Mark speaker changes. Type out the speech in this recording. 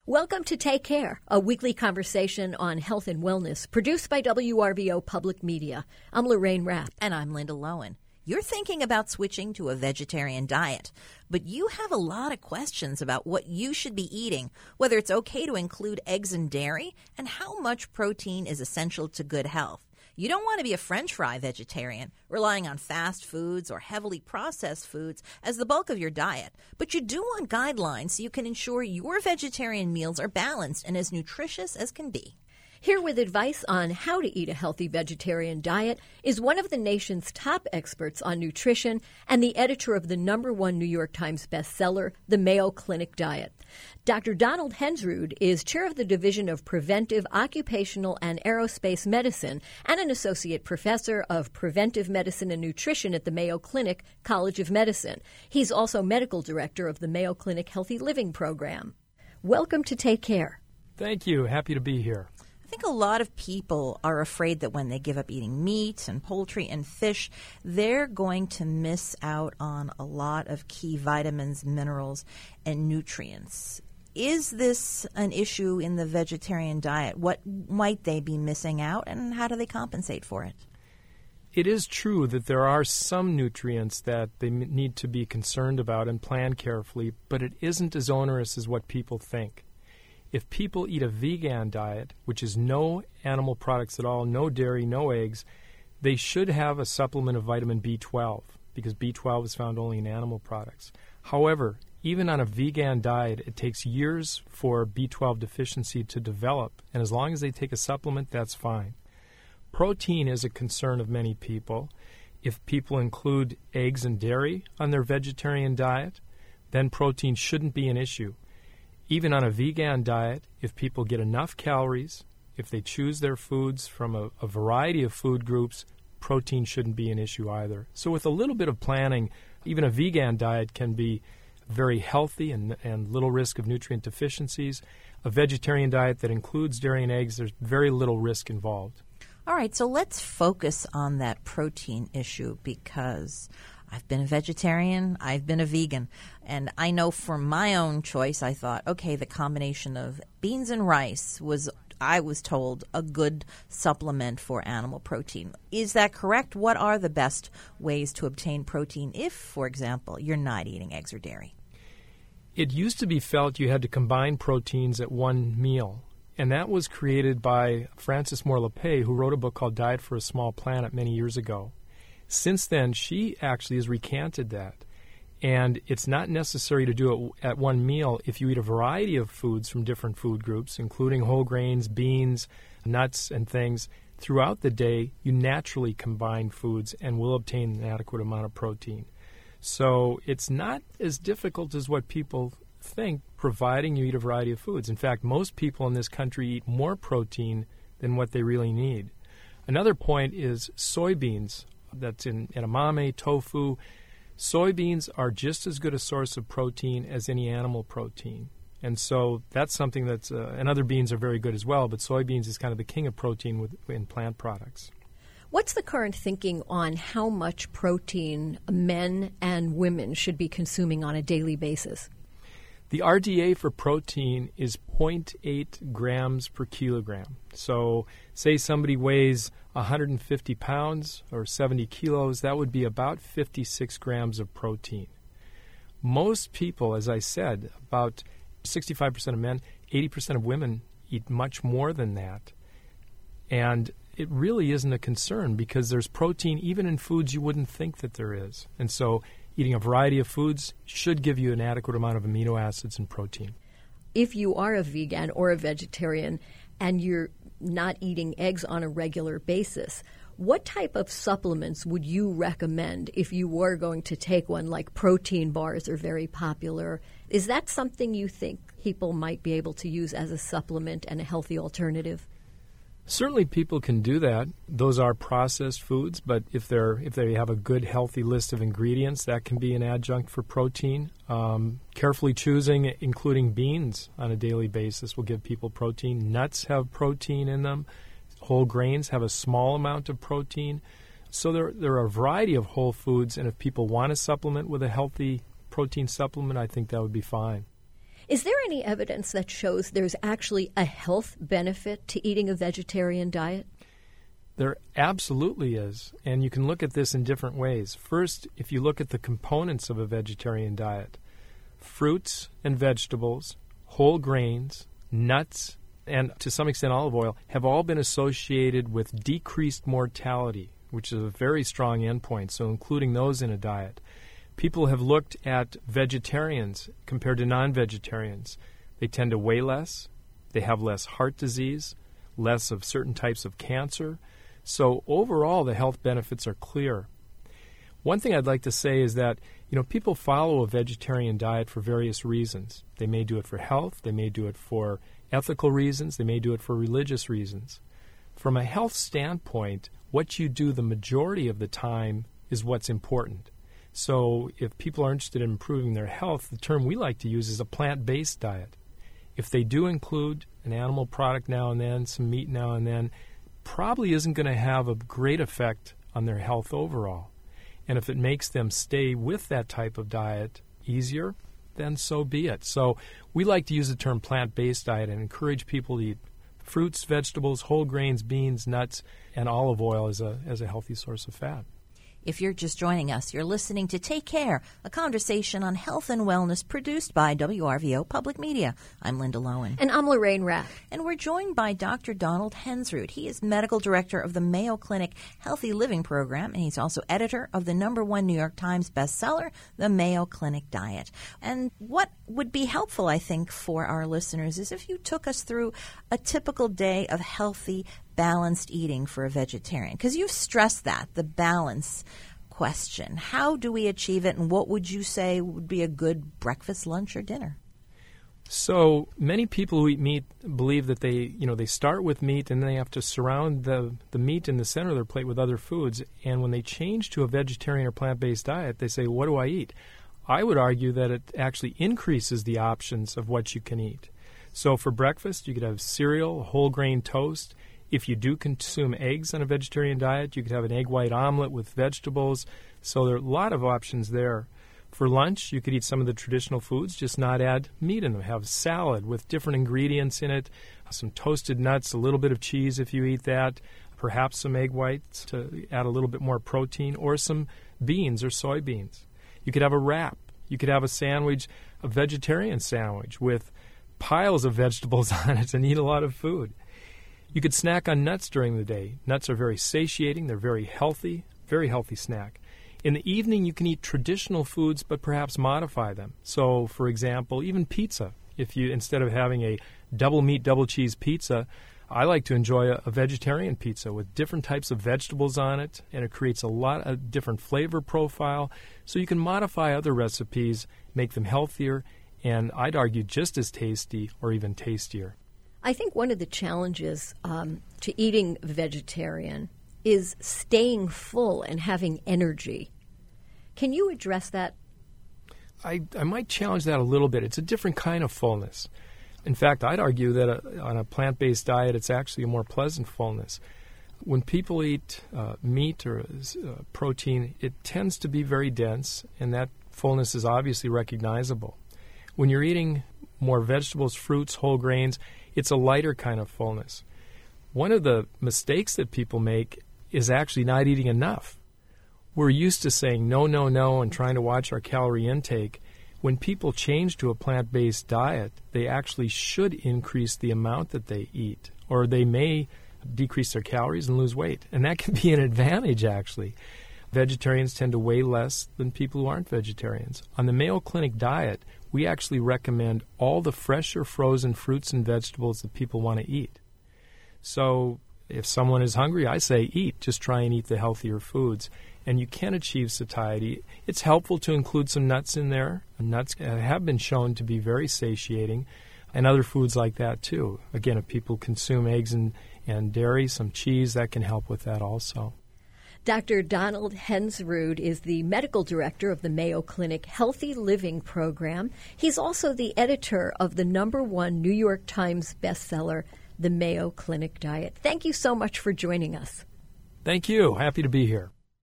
Speaker 1: Welcome to Take Care, a weekly conversation on health and wellness produced by WRVO Public Media. I'm Lorraine Rapp.
Speaker 2: And I'm Linda Lowen. You're thinking about switching to a vegetarian diet, but you have a lot of questions about what you should be eating, whether it's okay to include eggs and dairy, and how much protein is essential to good health. You don't want to be a French fry vegetarian, relying on fast foods or heavily processed foods as the bulk of your diet, but you do want guidelines so you can ensure your vegetarian meals are balanced and as nutritious as can be.
Speaker 1: Here with advice on how to eat a healthy vegetarian diet is one of the nation's top experts on nutrition and the editor of the #1 New York Times bestseller, The Mayo Clinic Diet. Dr. Donald Hensrud is chair of the Division of Preventive Occupational and Aerospace Medicine and an associate professor of preventive medicine and nutrition at the Mayo Clinic College of Medicine. He's also medical director of the Mayo Clinic Healthy Living Program. Welcome to Take Care.
Speaker 3: Thank you. Happy to be here.
Speaker 2: I think a lot of people are afraid that when they give up eating meat and poultry and fish, they're going to miss out on a lot of key vitamins, minerals, and nutrients. Is this an issue in the vegetarian diet? What might they be missing out, and how do they compensate for it?
Speaker 3: It is true that there are some nutrients that they need to be concerned about and plan carefully, but it isn't as onerous as what people think. If people eat a vegan diet, which is no animal products at all, no dairy, no eggs, they should have a supplement of vitamin B12 because B12 is found only in animal products. However, even on a vegan diet, it takes years for B12 deficiency to develop, and as long as they take a supplement, that's fine. Protein is a concern of many people. If people include eggs and dairy on their vegetarian diet, then protein shouldn't be an issue. Even on a vegan diet, if people get enough calories, if they choose their foods from a variety of food groups, protein shouldn't be an issue either. So with a little bit of planning, even a vegan diet can be very healthy and little risk of nutrient deficiencies. A vegetarian diet that includes dairy and eggs, there's very little risk involved.
Speaker 2: All right, so let's focus on that protein issue because I've been a vegetarian, I've been a vegan, and I know for my own choice, I thought, okay, the combination of beans and rice was, I was told, a good supplement for animal protein. Is that correct? What are the best ways to obtain protein if, for example, you're not eating eggs or dairy?
Speaker 3: It used to be felt you had to combine proteins at one meal, and that was created by Frances Moore Lappé, who wrote a book called Diet for a Small Planet many years ago. Since then, she actually has recanted that. And it's not necessary to do it at one meal if you eat a variety of foods from different food groups, including whole grains, beans, nuts, and things. Throughout the day, you naturally combine foods and will obtain an adequate amount of protein. So it's not as difficult as what people think, providing you eat a variety of foods. In fact, most people in this country eat more protein than what they really need. Another point is soybeans. That's in edamame, tofu. Soybeans are just as good a source of protein as any animal protein. And so that's something that's, and other beans are very good as well, but soybeans is kind of the king of protein in plant products.
Speaker 1: What's the current thinking on how much protein men and women should be consuming on a daily basis?
Speaker 3: The RDA for protein is 0.8 grams per kilogram. So say somebody weighs 150 pounds or 70 kilos, that would be about 56 grams of protein. Most people, as I said, about 65% of men, 80% of women eat much more than that. And it really isn't a concern because there's protein even in foods you wouldn't think that there is. And so eating a variety of foods should give you an adequate amount of amino acids and protein.
Speaker 1: If you are a vegan or a vegetarian and you're not eating eggs on a regular basis, what type of supplements would you recommend if you were going to take one? Like protein bars are very popular. Is that something you think people might be able to use as a supplement and a healthy alternative?
Speaker 3: Certainly people can do that. Those are processed foods, but if they have a good, healthy list of ingredients, that can be an adjunct for protein. Carefully choosing, including beans on a daily basis, will give people protein. Nuts have protein in them. Whole grains have a small amount of protein. So there are a variety of whole foods, and if people want to supplement with a healthy protein supplement, I think that would be fine.
Speaker 1: Is there any evidence that shows there's actually a health benefit to eating a vegetarian diet?
Speaker 3: There absolutely is, and you can look at this in different ways. First, if you look at the components of a vegetarian diet, fruits and vegetables, whole grains, nuts, and to some extent olive oil have all been associated with decreased mortality, which is a very strong endpoint, so including those in a diet. People have looked at vegetarians compared to non-vegetarians. They tend to weigh less, they have less heart disease, less of certain types of cancer. So overall, the health benefits are clear. One thing I'd like to say is that, people follow a vegetarian diet for various reasons. They may do it for health, they may do it for ethical reasons, they may do it for religious reasons. From a health standpoint, what you do the majority of the time is what's important. So if people are interested in improving their health, the term we like to use is a plant-based diet. If they do include an animal product now and then, some meat now and then, probably isn't going to have a great effect on their health overall. And if it makes them stay with that type of diet easier, then so be it. So we like to use the term plant-based diet and encourage people to eat fruits, vegetables, whole grains, beans, nuts, and olive oil as a healthy source of fat.
Speaker 2: If you're just joining us, you're listening to Take Care, a conversation on health and wellness produced by WRVO Public Media. I'm Linda Lowen.
Speaker 1: And I'm Lorraine Raff.
Speaker 2: And we're joined by Dr. Donald Hensrud. He is medical director of the Mayo Clinic Healthy Living Program, and he's also editor of the #1 New York Times bestseller, The Mayo Clinic Diet. And what would be helpful, I think, for our listeners is if you took us through a typical day of healthy, balanced eating for a vegetarian, because you've stressed that, the balance question. How do we achieve it, and what would you say would be a good breakfast, lunch, or dinner?
Speaker 3: So many people who eat meat believe that they start with meat and then they have to surround the meat in the center of their plate with other foods. And when they change to a vegetarian or plant-based diet, they say, what do I eat? I would argue that it actually increases the options of what you can eat. So for breakfast, you could have cereal, whole grain toast. If you do consume eggs on a vegetarian diet, you could have an egg white omelet with vegetables. So there are a lot of options there. For lunch, you could eat some of the traditional foods, just not add meat in them. Have salad with different ingredients in it, some toasted nuts, a little bit of cheese if you eat that, perhaps some egg whites to add a little bit more protein, or some beans or soybeans. You could have a wrap. You could have a sandwich, a vegetarian sandwich with piles of vegetables on it and eat a lot of food. You could snack on nuts during the day. Nuts are very satiating. They're very healthy snack. In the evening, you can eat traditional foods, but perhaps modify them. So, for example, even pizza. If you, instead of having a double meat, double cheese pizza, I like to enjoy a vegetarian pizza with different types of vegetables on it, and it creates a lot of different flavor profile. So you can modify other recipes, make them healthier, and I'd argue just as tasty or even tastier.
Speaker 1: I think one of the challenges to eating vegetarian is staying full and having energy. Can you address that?
Speaker 3: I might challenge that a little bit. It's a different kind of fullness. In fact, I'd argue that on a plant-based diet, it's actually a more pleasant fullness. When people eat meat or protein, it tends to be very dense, and that fullness is obviously recognizable. When you're eating more vegetables, fruits, whole grains, it's a lighter kind of fullness. One of the mistakes that people make is actually not eating enough. We're used to saying no, no, no and trying to watch our calorie intake. When people change to a plant-based diet, they actually should increase the amount that they eat, or they may decrease their calories and lose weight. And that can be an advantage, actually. Vegetarians tend to weigh less than people who aren't vegetarians. On the Mayo Clinic diet, we actually recommend all the fresh or frozen fruits and vegetables that people want to eat. So if someone is hungry, I say eat. Just try and eat the healthier foods. And you can achieve satiety. It's helpful to include some nuts in there. Nuts have been shown to be very satiating, and other foods like that too. Again, if people consume eggs and dairy, some cheese, that can help with that also.
Speaker 1: Dr. Donald Hensrud is the medical director of the Mayo Clinic Healthy Living Program. He's also the editor of the #1 New York Times bestseller, The Mayo Clinic Diet. Thank you so much for joining us.
Speaker 3: Thank you. Happy to be here.